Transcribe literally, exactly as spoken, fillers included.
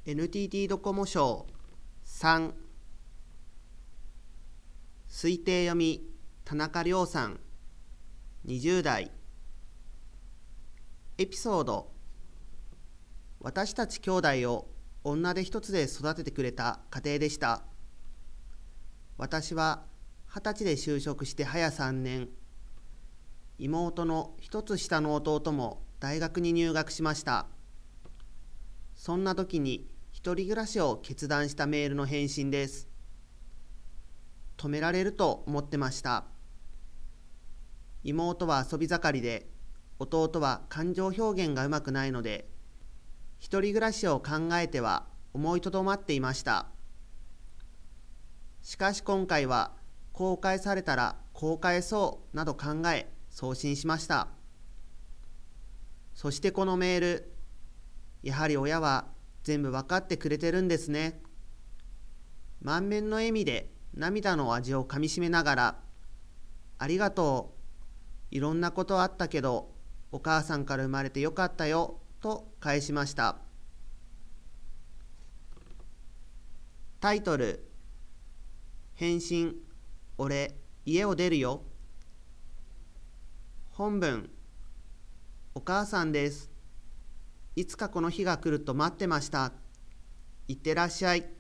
エヌティーティー ドコモ賞さん推定読み田中亮さんにじゅう代エピソード私たち兄弟を女手一つで育ててくれた家庭でした。私は二十歳で就職して早さんねん、妹の一つ下の弟も大学に入学しました。そんな時に一人暮らしを決断したメールの返信です。止められると思ってました。妹は遊び盛りで、弟は感情表現がうまくないので、一人暮らしを考えては思いとどまっていました。しかし今回は公開されたらこう返そうなど考え送信しました。そしてこのメール、やはり親は全部わかってくれてるんですね。満面の笑みで涙の味をかみしめながら、ありがとう、いろんなことあったけどお母さんから生まれてよかったよと返しました。タイトル、返信、俺家を出るよ。本文、お母さんです。いつかこの日が来ると待ってました。いってらっしゃい。